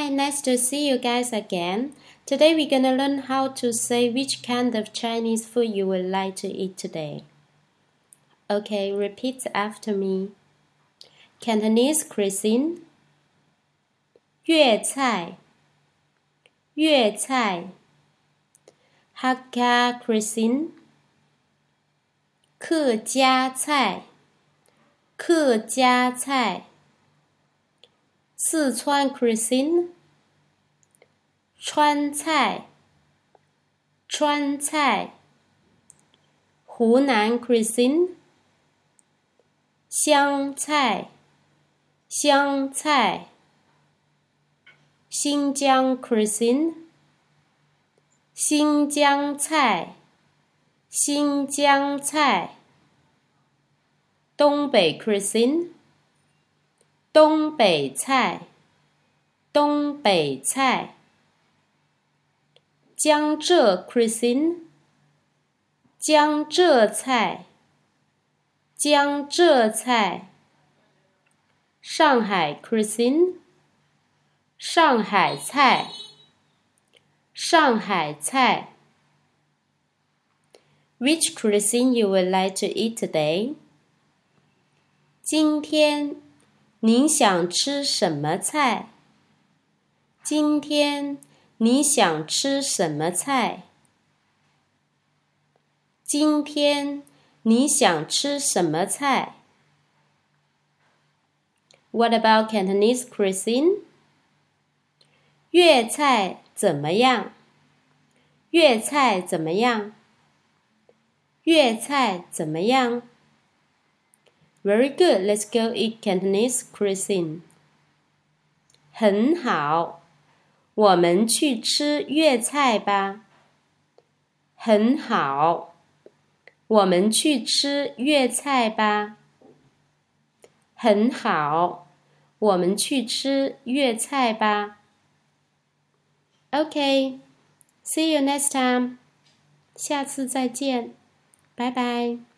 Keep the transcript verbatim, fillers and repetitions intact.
Hi, nice to see you guys again. Today we're gonna learn how to say which kind of Chinese food you would like to eat today. Okay, repeat after me. Cantonese cuisine. 粤菜粤菜 Hakka cuisine. 客家菜客家菜四川 cuisine. 川菜川菜湖南 cuisine. 湘菜湘菜新疆 cuisine. 新疆菜新疆菜东北 cuisine. 东北菜东北菜江浙 cuisine. 江浙菜江浙菜上海 cuisine. 上海菜上海菜 Which cuisine you would like to eat today? 今天您想吃什么菜？今天你想吃什么菜？今天你想吃什么菜？ What about Cantonese cuisine? 粤菜怎么样？粤菜怎么样？粤菜怎么样？ Very good. Let's go eat Cantonese cuisine. 很好，我们去吃粤菜吧。很好，我们去吃粤菜吧。很好，我们去吃粤菜吧。Okay, see you next time. 下次再见，拜拜。